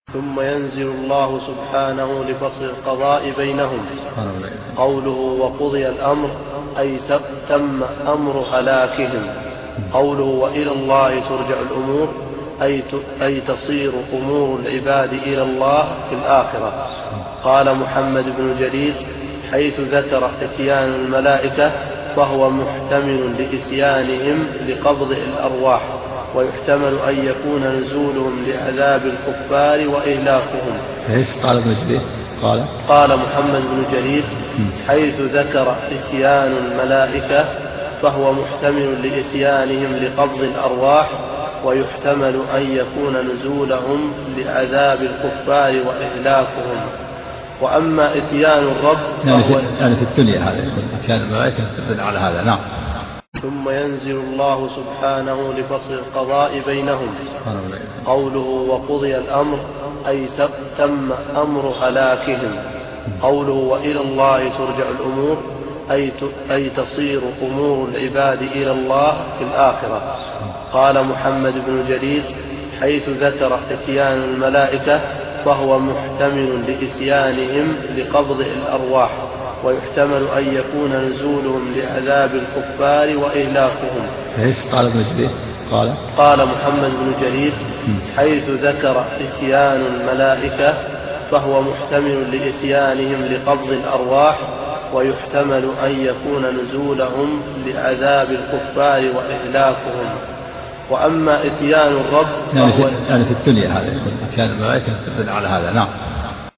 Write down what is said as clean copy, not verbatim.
ثم ينزل الله سبحانه لفصل القضاء بينهم. قوله وقضي الأمر أي تم أمر هلاكهم. قوله وإلى الله ترجع الأمور أي تصير أمور العباد إلى الله في الآخرة. قال محمد بن جرير حيث ذكر إتيان الملائكة فهو محتمل لإتيانهم لقبض الأرواح، ويحتمل أن يكون نزولهم لعذاب الكفار وإهلاكهم. قال ابن جرير قال محمد بن جرير حيث ذكر إتيان الملائكة فهو محتمل لإتيانهم لقبض الأرواح، ويحتمل أن يكون نزولهم لعذاب الكفار وإهلاكهم. وأما إتيان الرب يعني في الدنيا هذا يكون إتيان الملائكة تدل على هذا. نعم. ثم ينزل الله سبحانه لفصل القضاء بينهم. قوله وقضي الأمر أي تم أمر هلاكهم. قوله وإلى الله ترجع الأمور أي تصير أمور العباد إلى الله في الآخرة. قال محمد بن جرير حيث ذكر إتيان الملائكة فهو محتمل لإتيانهم لقبض الأرواح، ويحتمل أن يكون نزولهم لعذاب الكفار وإهلاكهم. قال ابن جرير قال محمد بن جرير حيث ذكر إتيان الملائكة فهو محتمل لإتيانهم لقبض الأرواح، ويحتمل أن يكون نزولهم لعذاب الكفار وإهلاكهم. وأما إتيان الرب يعني في الدنيا هذا يكون إتيان الملائكة تدل على هذا. نعم.